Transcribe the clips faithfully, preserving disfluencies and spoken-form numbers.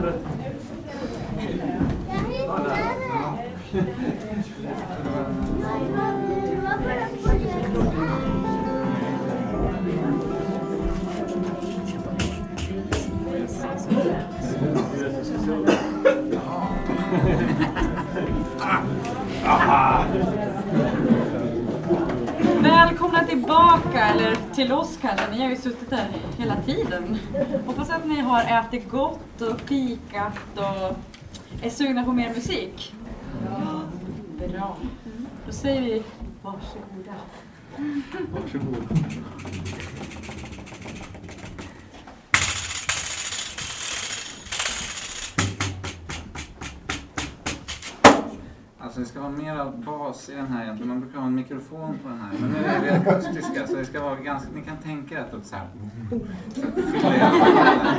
Välkomna tillbaka, eller till oss kanske. Ni har ju suttit där hela tiden. Hoppas att ni har ätit gott och fikat och är sugna på mer musik. Ja, bra. Då säger vi varsågoda. Varsågoda. Alltså det ska vara mer bas i den här egentligen. Man brukar ha en mikrofon på den här. Men nu är det akustiska så det ska vara ganska... Ni kan tänka att det så här... Så att det fyller hela.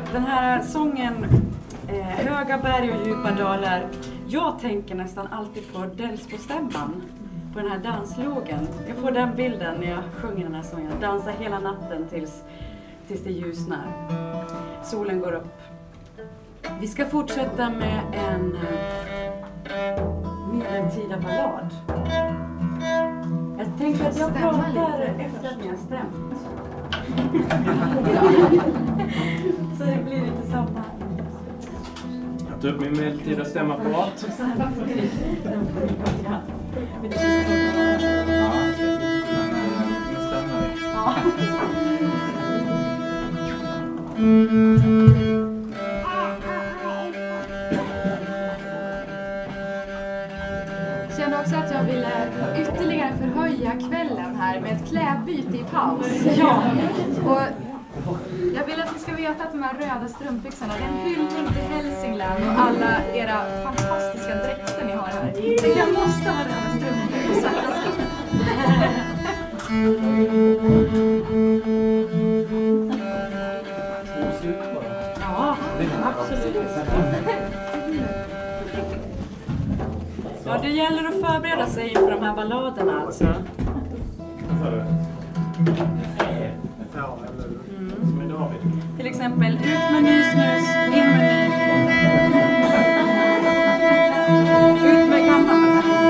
den här sången, eh, höga berg och djupa dalar. Jag tänker nästan alltid på Delsbostämman, på den här danslogen. Jag får den bilden när jag sjunger den här sången. Dansar hela natten tills, tills det ljusnar. Solen går upp. Vi ska fortsätta med en eh, medeltida ballad. Jag tänker att jag pratar efter att ni har stämt. Så det blir lite samma. Jag tar upp min medeltida stämapparat. Ja, Jag kände också att jag ville ytterligare förhöja kvällen här med ett klädbyte i paus. Ja. Och jag vill att ni ska veta att de här röda strumpbyxorna, det är en hyllning till Hälsingland och alla era fantastiska dräkter ni har här. Jag måste ha röda strumpbyxor. Ja, absolut. Ja, det gäller att förbereda sig inför de här balladerna alltså. Mm. Till exempel ut med ny snus, in med ny. Ut med gammal.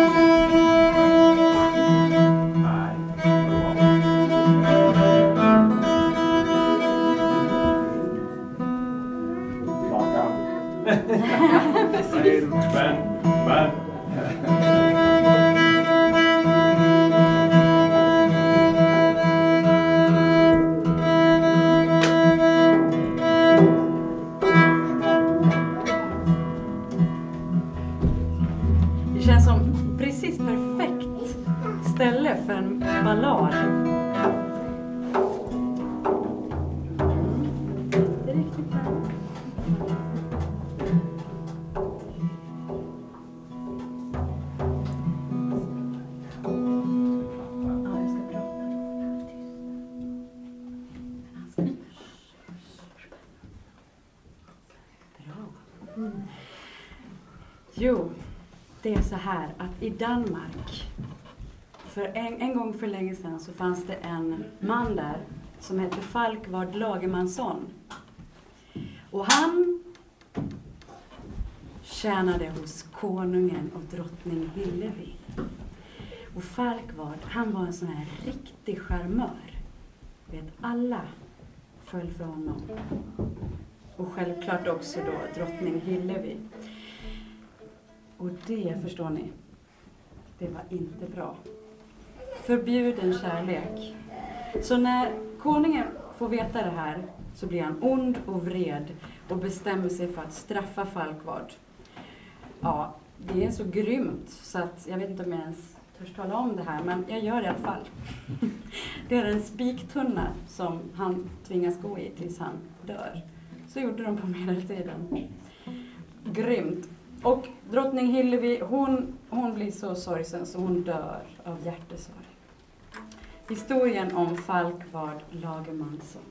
Spänn, spänn. Det känns som precis perfekt ställe för en ballad. Det är riktigt bra. Ja, jag ska prata. Bra. Jo. Det är så här att i Danmark, för en, en gång för länge sedan så fanns det en man där som hette Falkvard Lagermansson. Och han tjänade hos konungen och drottning Hillevi. Och Falkvard, han var en sån här riktig charmör. Vet, alla föll för honom. Och självklart också då drottning Hillevi. Och det, förstår ni, det var inte bra. Förbjuden kärlek. Så när konungen får veta det här så blir han ond och vred och bestämmer sig för att straffa Falkvard. Ja, det är så grymt så att jag vet inte om jag ens törs tala om det här, men jag gör det i alla fall. Det är en spiktunna som han tvingas gå i tills han dör. Så gjorde de på medeltiden. Grymt. Och drottning Hillevi, hon, hon blir så sorgsen så hon dör av hjärtesorg. Historien om Falkvard Lagermansson.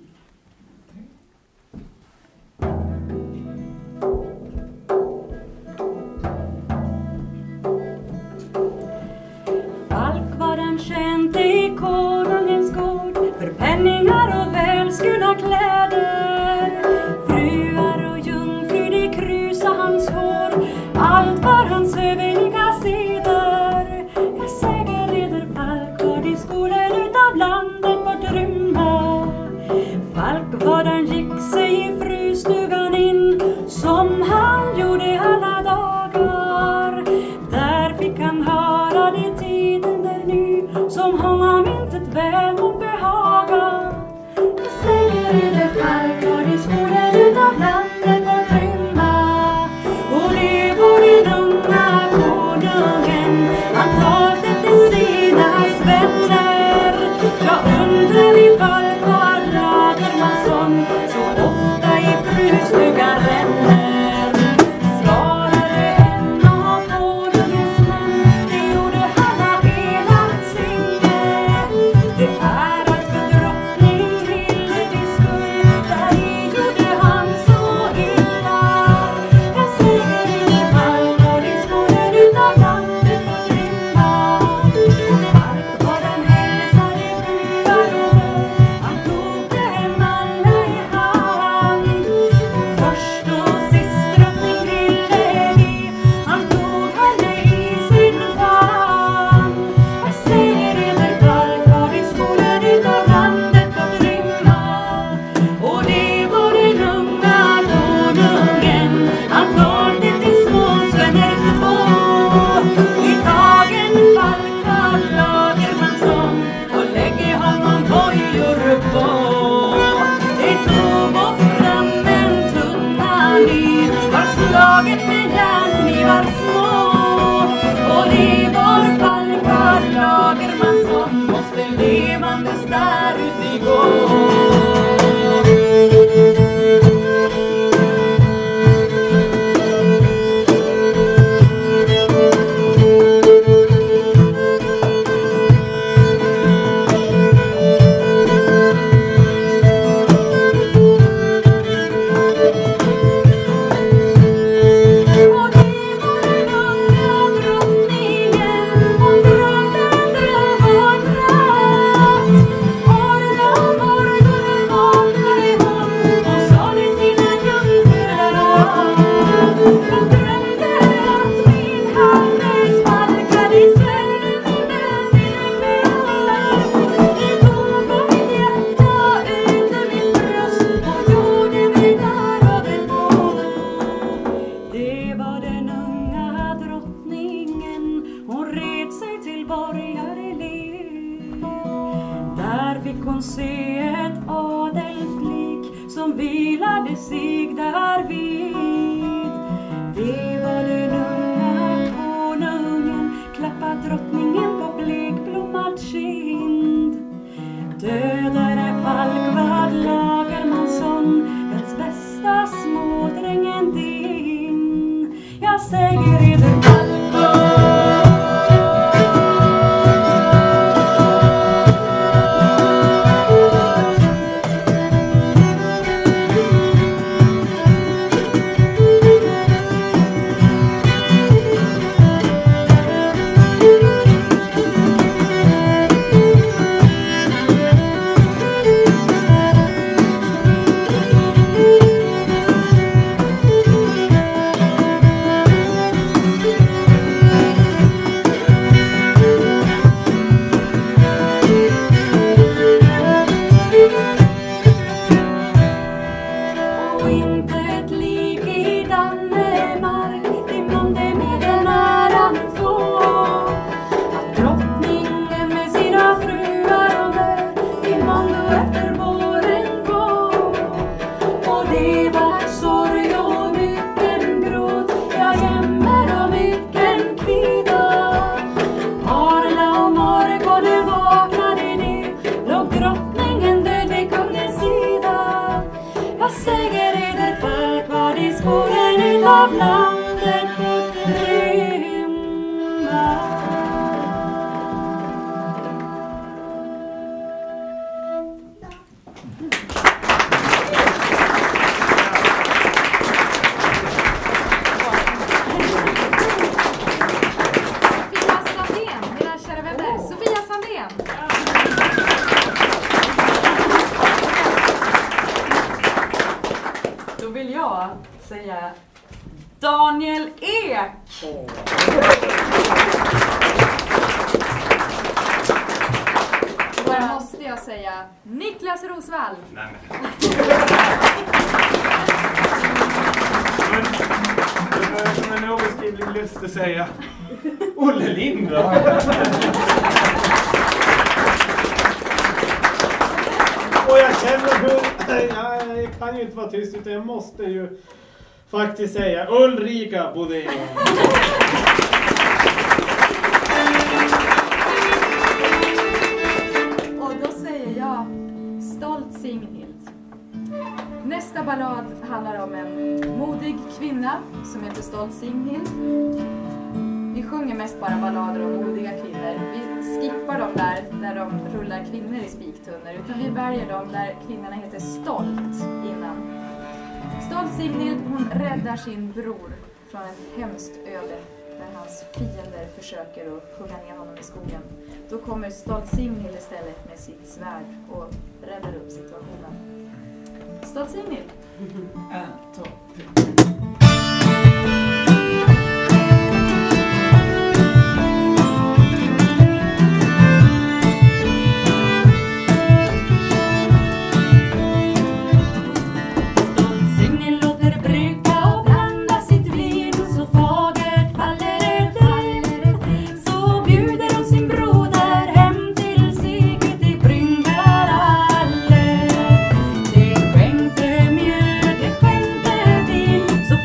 Falkvarden kände i konungens gård för penningar och välskurna kläder. Fruar och jungfru, de krusa hans hår. Allt var hans överliga seder. Jag säger eder Falkvard i skolan utav landet bort rymma. fick hon se ett adelt lik som vilade sig där vid. Det var den unga konungen, klappat drottningen på blekblommad kind. Dödare Falkvad Lagermansson, dens bästa smådrängen din. Jag säger eder Falkvad. Daniel Ek. Då måste jag säga Niklas Rosvall. Nej, men. Det var som en obeskrivlig lust att säga Olle Lind då. Och jag känner hur jag, jag kan ju inte vara tyst utan jag måste ju faktiskt säga Ulrika Bodén. Och då säger jag Stolt Signhild. Nästa ballad handlar om en modig kvinna som heter Stolt Signhild. Vi sjunger mest bara ballader om modiga kvinnor. Vi skippar dem där, där de rullar kvinnor i spiktunnor. Utan vi väljer dem där kvinnorna heter Stolt innan. Stolt Signhild, hon räddar sin bror från ett hemskt öde där hans fiender försöker att hugga ner honom i skogen. Då kommer Stolt Signhild istället med sitt svärd och räddar upp situationen. Stolt Signhild. En, två, tre. Så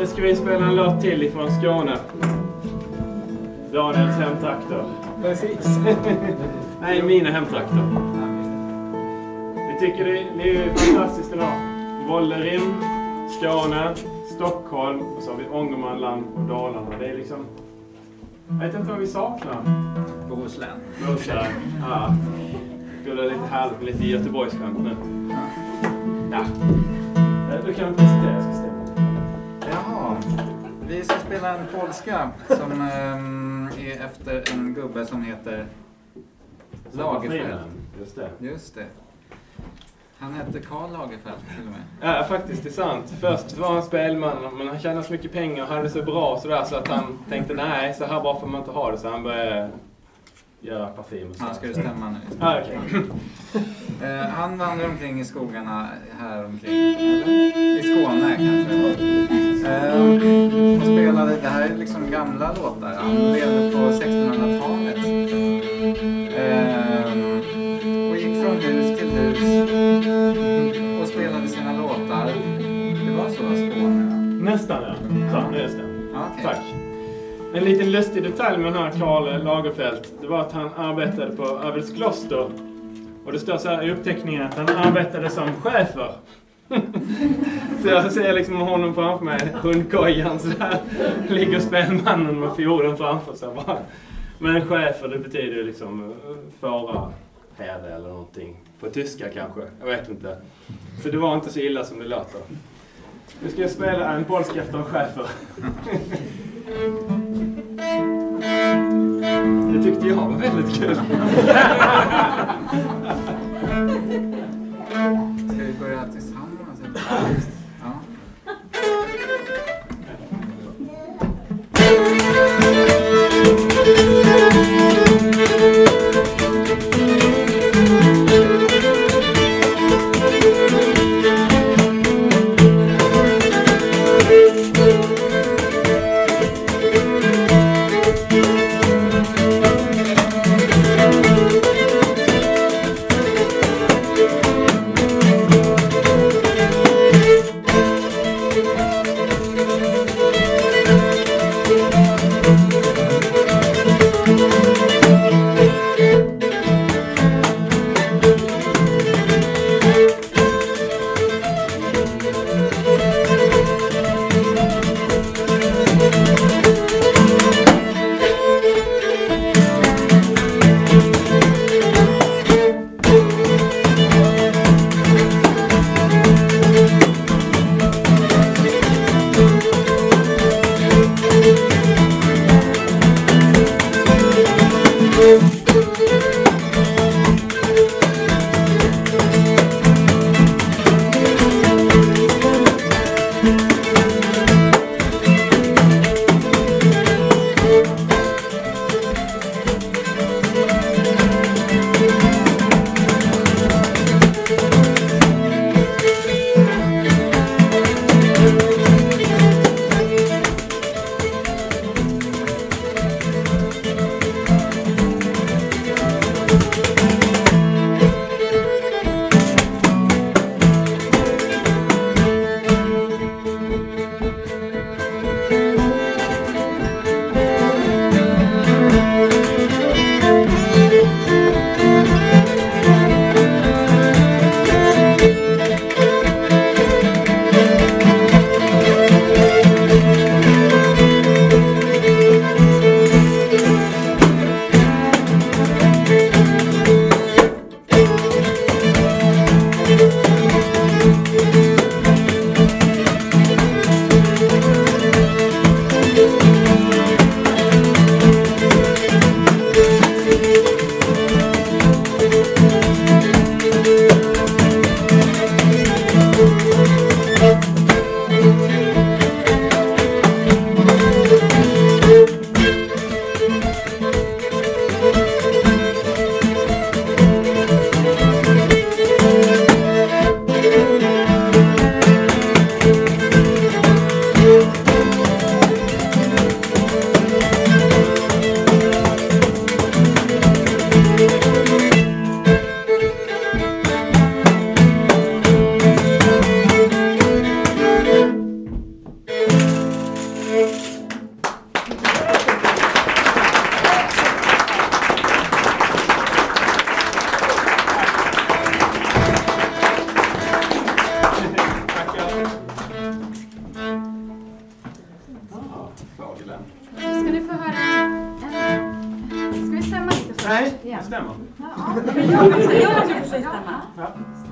nu ska vi spela en låt till ifrån Skåne. Daniels hemtrakter. Precis. Nej, mina hemtrakter. Vi tycker det, det är fantastiskt idag. Vollerim, Skåne, Stockholm och så har vi Ångermanland och Dalarna. Det är liksom... Jag vet inte vad vi saknar. Bohuslän. Bohuslän, ja. Det är lite härligt med lite Göteborgsskämt nu. Ja. Du kan presentera, jag ska stämma. Jaha, vi ska spela en polska som um, är efter en gubbe som heter Lagerfeld. Just det. Just det. Han hette Karl Lagerfeld till och med. Ja, faktiskt, det är sant. Först var han spelman, men han tjänade så mycket pengar och hade det så bra sådär, så att han tänkte nej, så här bara får man inte ha det. Så han började göra parfym och så. Han ska ju stämma nu. Ah, okay. uh, han vandrar omkring i skogarna här omkring, eller? I Skåne kanske. Uh, och spelade, det här är liksom gamla låtar. Han levde på sextonhundratalet. Uh, och gick från hus till hus och spelade sina låtar. Det var så Skåne. Nästan, ja. Så, just det. Okay. Tack. En liten lustig detalj med den här Karl Lagerfeld, det var att han arbetade på Övelskloster. Och det står så här i uppteckningen att han arbetade som chefer. Så jag ser liksom honom framför mig, hundkojan så där. Ligger spelmannen med fiolen framför sig bara. Men chefer, det betyder ju liksom föra herde eller någonting. På tyska kanske, jag vet inte. Så det var inte så illa som det låter. Nu ska jag spela en polsk efter en chefer. Det tyckte jag var väldigt kul. Ska vi börja tillsammans? Ja. Nej, igen. det stämmer. Ja, Men jag vill säga att jag får stämma. Ja.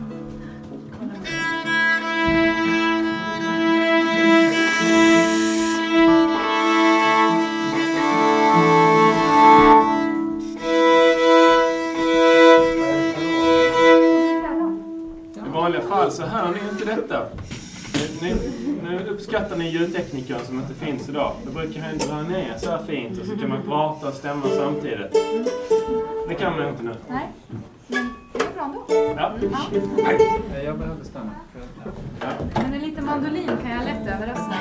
I vanliga fall så hör ni inte detta. Nu, nu uppskattar ni ljudtekniker som inte finns idag. Då brukar han dra ner så här fint och så kan man prata och stämma samtidigt. Det kan man inte nu. Nej, men det är bra ändå. Ja. Ja. Jag behövde stanna. Ja. Men en liten mandolin kan jag lätt överrösta.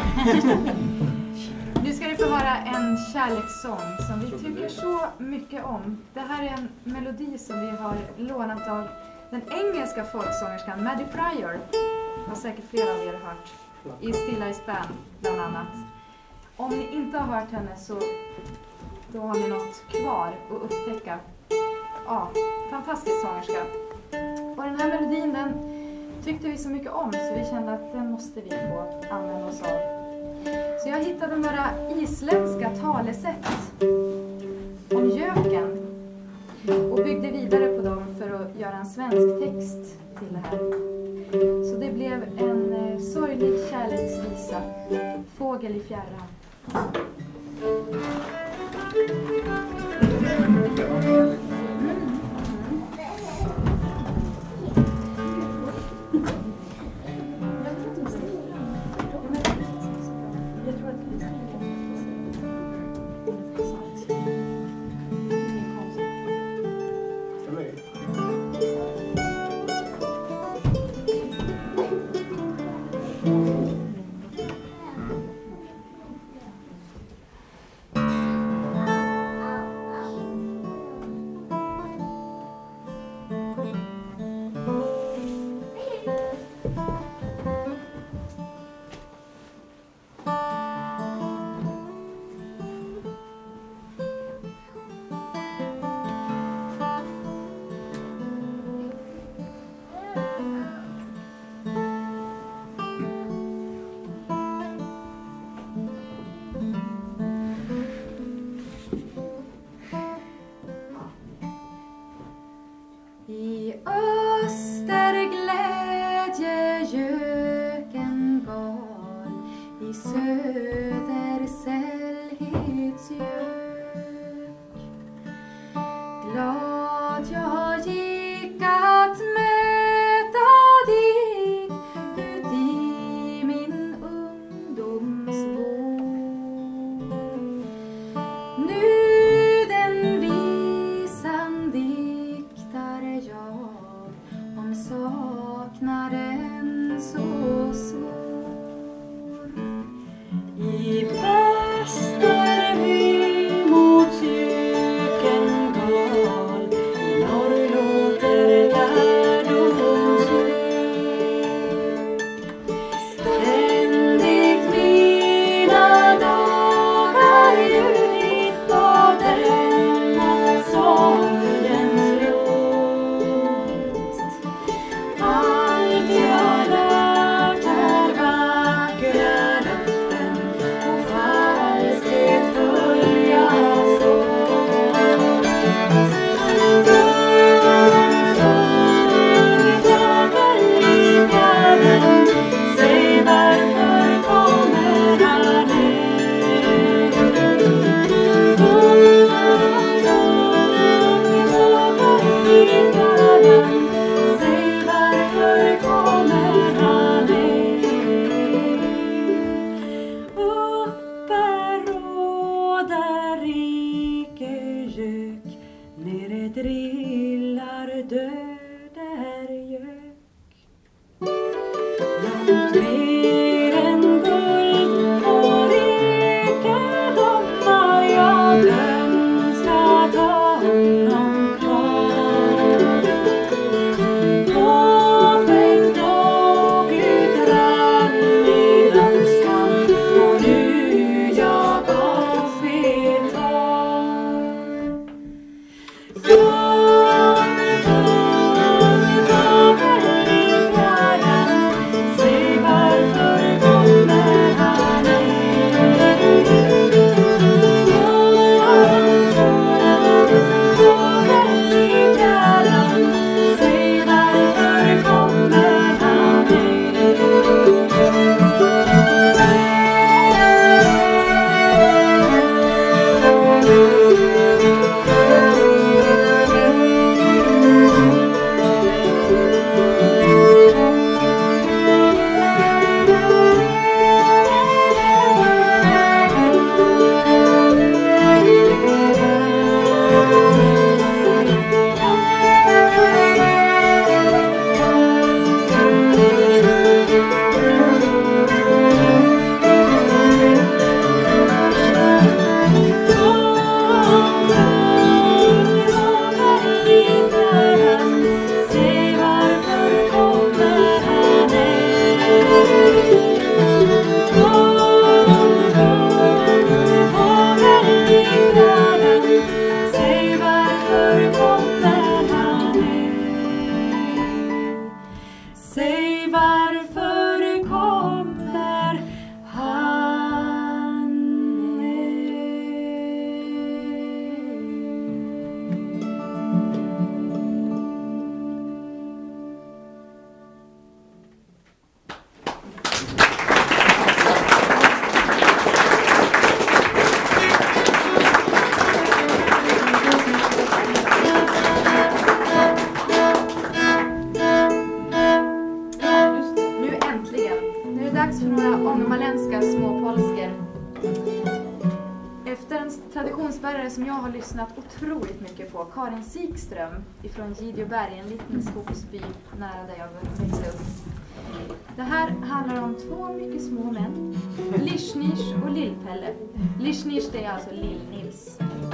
Nu ska ni få höra en kärlekssång som vi tycker så mycket om. Det här är en melodi som vi har lånat av den engelska folksångerskan Maddie Pryor. Har säkert flera av er hört. I Still Ice Band bland annat. Om ni inte har hört henne så då har ni något kvar att upptäcka. Ja, fantastisk sångerska. Och den här melodin den tyckte vi så mycket om så vi kände att den måste vi få använda oss av. Så jag hittade några isländska talesätt om göken och byggde vidare på dem för att göra en svensk text till det här. Så det blev en eh, sorglig kärleksvisa, Fågel i fjärran. I öster glädje göken gal, i söder sällhetsgök. Glad jag gick att möta dig ut i min ungdoms vår. Nu den visan diktar jag om saknaden så svår. I västerby mot göken gal, i norr låter lärdomsljud. Ständigt mina dagar ljudit av denna sorgens röst. Allt jag lärt är vackra löften och falskhet följas åt. Fågel i fjärran, säg varför kommer han ej? Fågel i fjärran, säg varför kommer han ej? Uppe råder icke gök, nere drillar dödergök. Långt mer än guld och rikedomar jag önskat honom kvar. Fåfängt och utrann min önskan och nu jag avsked tar. Från sångare som jag har lyssnat otroligt mycket på. Karin Sikström ifrån Gideåberg, en liten skogsby nära där jag växte upp. Det här handlar om två mycket små män. Lish-Nish och Lill-Pelle. Lish-Nish, det är alltså Lill-Nils.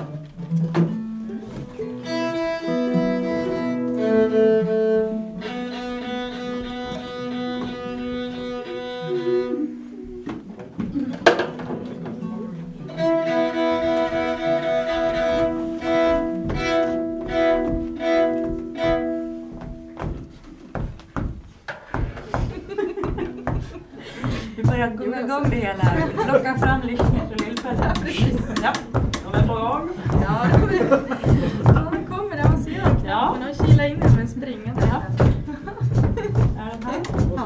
Gunga igång det hela. Plocka fram Lish-Nish och Lill-Pelle. Precis. Ja, de är på gång. Ja, de kommer där man ser dem. Ja. Men de kilar in som en springande. Ja. Är den här? Ja.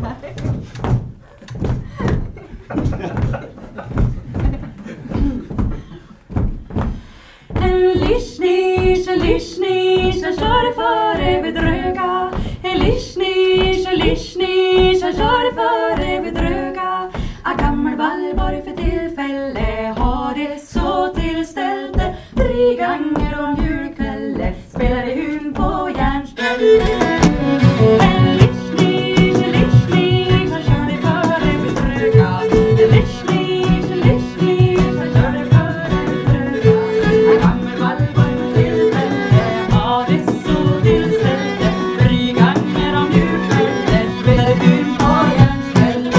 En Lish-Nish, en Lish-Nish, han körde före vid Dröga. En Lish-Nish, en Lish-Nish, han körde före vid Dröga. A gammal Valborg för tillfälle har det så tillställt. Tre gånger om julkvälle spelade hon på järnställe. En Lish-Nish, en Lish-Nish, han körde före vid Dröga. En Lish-Nish, en Lish-Nish, han körde före vid Dröga. A gammal Valborg för tillfälle har det så tillställt. Tre gånger om julkvälle spelade hon på järnställe.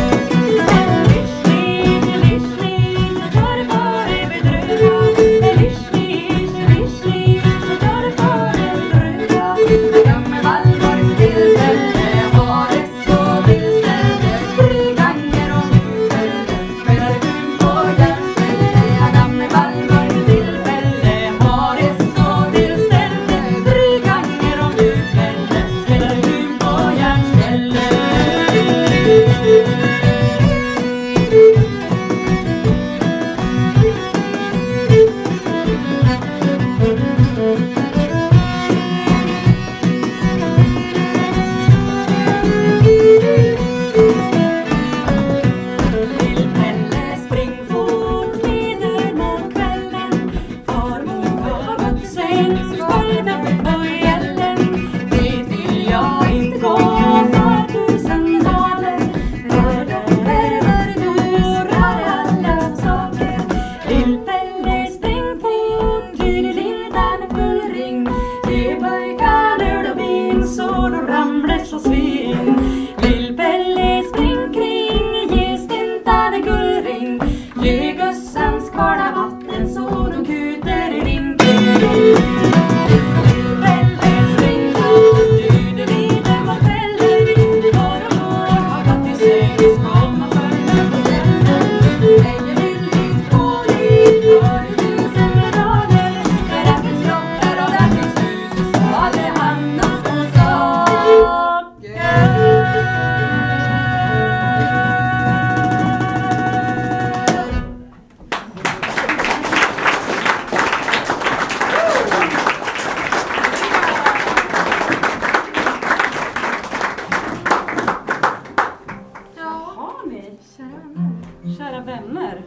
Kära vänner.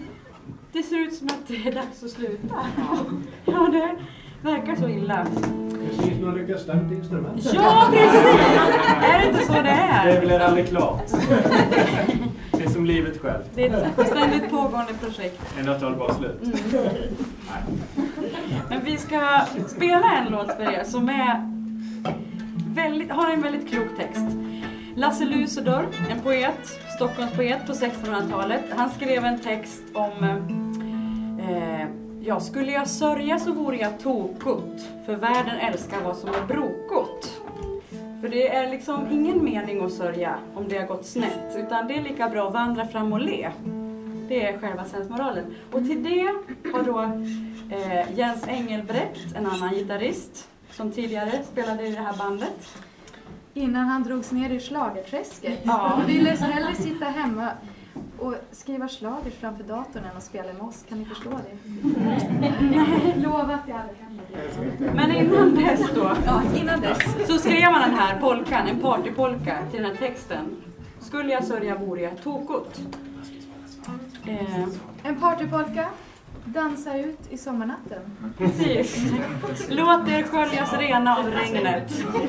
Det ser ut som att det är dags att sluta. Ja, det verkar så illa. Precis, nu har lyckats stämt instrument. Ja, precis! Är det inte så det är? Det blir aldrig klart. Det är som livet självt. Det är ett ständigt pågående projekt. En dag tar det bara slut. Mm. Men vi ska spela en låt för er som är väldigt, har en väldigt klok text. Lasse Lucidor, en poet, Stockholms poet på sextonhundratalet. Han skrev en text om eh, ja, skulle jag sörja så vore jag tokot, för världen älskar vad som är brokot. För det är liksom ingen mening att sörja om det har gått snett, utan det är lika bra att vandra fram och le. Det är själva sensmoralen. Och till det har då eh, Jens Engelbrekt, en annan gitarrist som tidigare spelade i det här bandet. Innan han drogs ner i schlagerträsket. Ja. Han ville så hellre sitta hemma och skriva schlager framför datorn än att spela med oss. Kan ni förstå det? Nej, lova att jag aldrig kan. Men innan dess då, Ja, innan dess. så skrev man den här polkan, en partypolka till den här texten. Skulle jag sörja vore jag tokot. Eh, En partypolka dansa ut i sommarnatten. Precis. Låt er sköljas rena av regnet.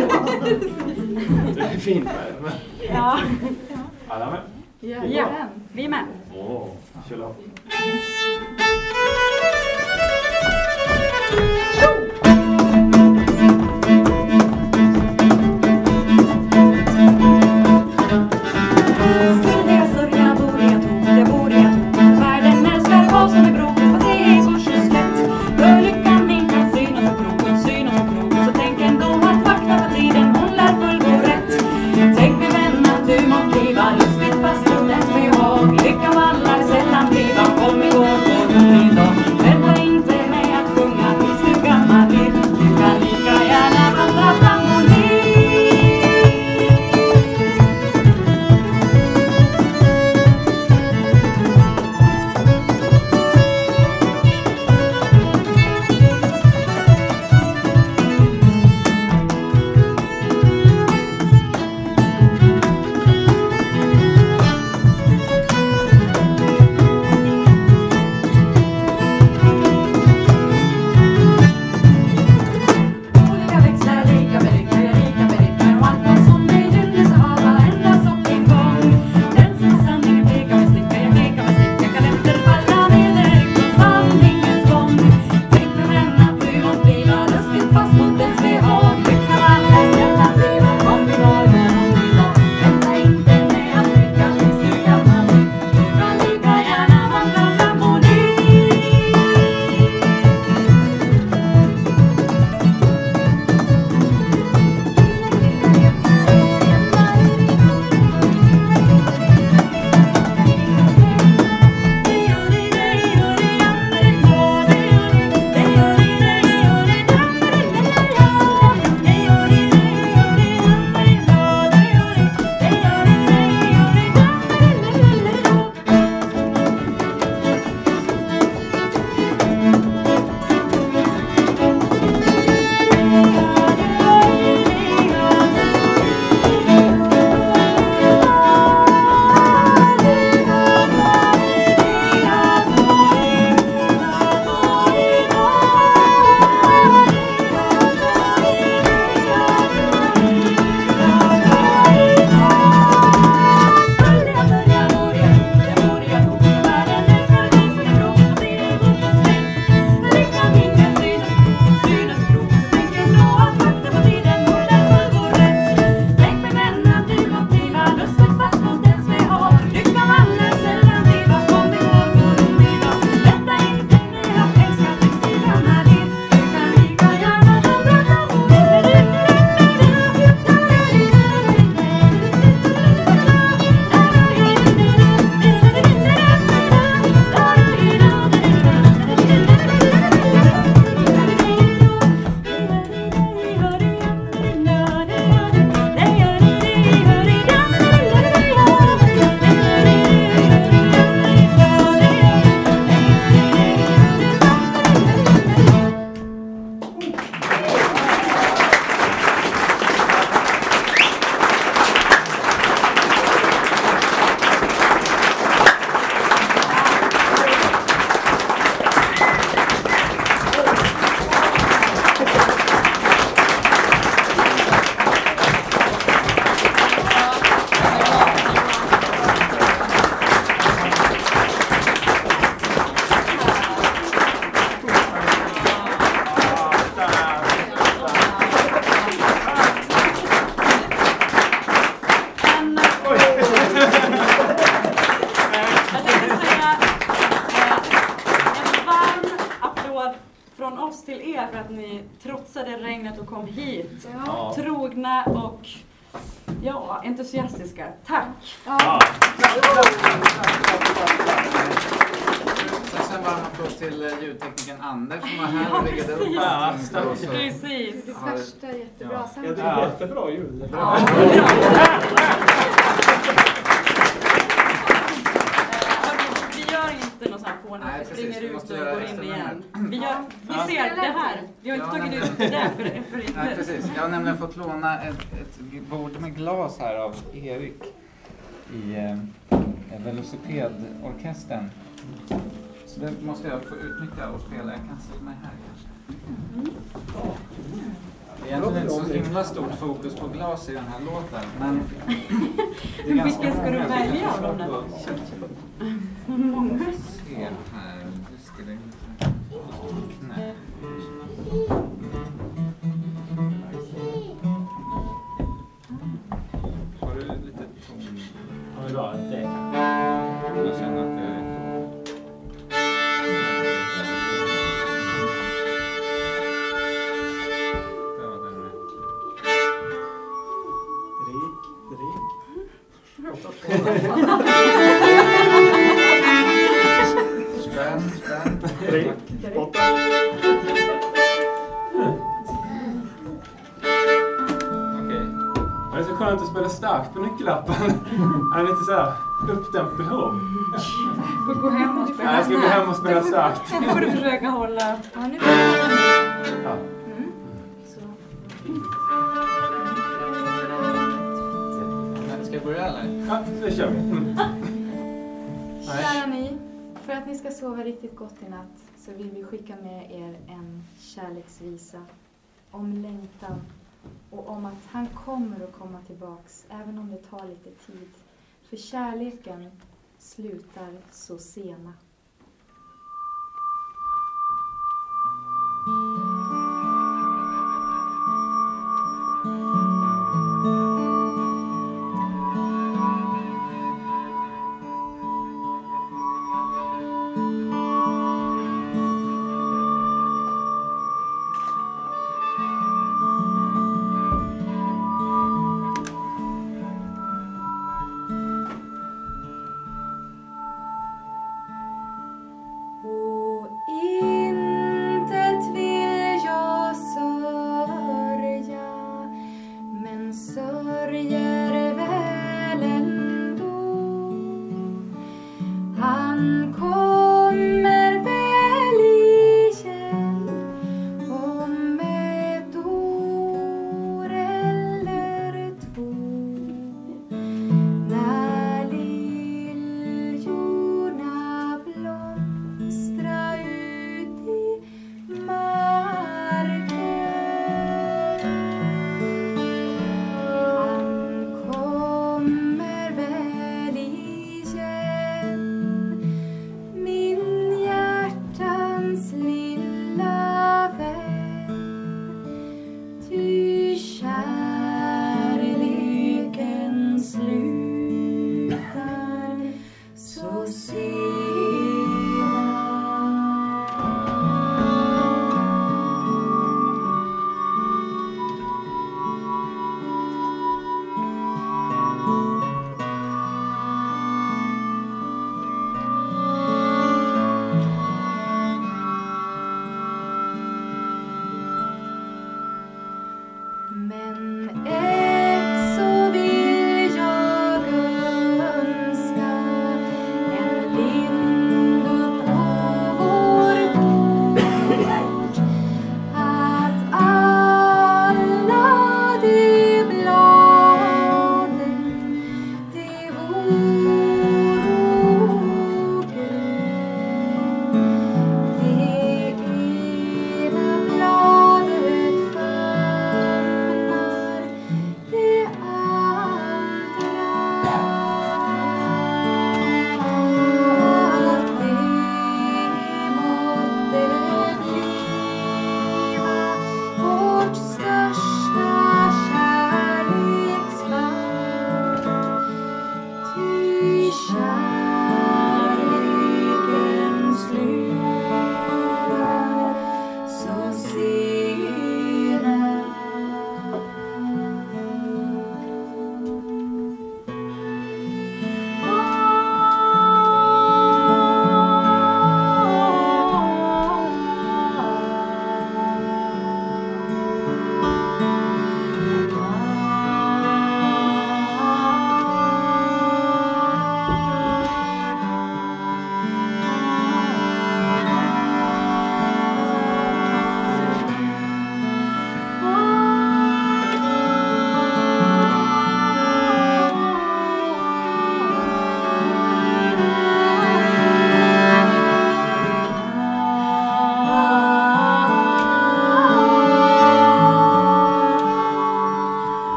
Det är fint med. Ja. Alla med? Ja, Ja, den. vi är med. Åh, kör av. för att ni trotsade regnet och kom hit. Ja. Trogna och ja, entusiastiska. Tack! Ja. Och sen var en applåd till ljudteknikern Anders som var här och riggade upp allting. Precis. Det första jättebra Ja, samtal. det är jättebra ljud. Ja. Vi gör inte någon sån här fån Nej, att vi precis. springer Vi ut måste och göra går resten in av igen. den här. Vi, gör, vi Ja. ser det här. Vi har inte Ja, tagit nej, ut det där för, för Nej, inte. precis. Jag har nämligen fått låna ett, ett bord med glas här av Erik i eh, Velocipedorkestern. Så det måste jag få utnyttja och spela. Jag kan ställa mig här kanske. Det är egentligen inte så himla stort fokus på glas i den här låten, men det är ganska vilka ska du många välja som av dem på- Många. Se här, hur ska det Nej. Har du lite ton? Ja, idag är det. Jag känner att det är... Där var den med. Drick, drick. Spänn, spänn. Drick. Åtta. Okej. Det är så skönt att spela starkt på nyckellappen. Han är lite så här uppdämt behov. Får gå hem och spela Nej, jag ska gå hem och spela starkt. Nu får du försöka hålla. Ja, nu får jag. Ja. Mm. Så. Men ska jag börja eller? Ja, det kör vi. Mm. Kära ni, för att ni ska sova riktigt gott i natt så vill vi skicka med er en kärleksvisa om längtan och om att han kommer att komma tillbaks även om det tar lite tid. För kärleken slutar så sena. Och intet vill jag sörja, men sörjer väl ändå. Han kommer väl igen om ett år eller två, när liljorna blomstrar ut i marken. Han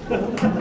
Ja.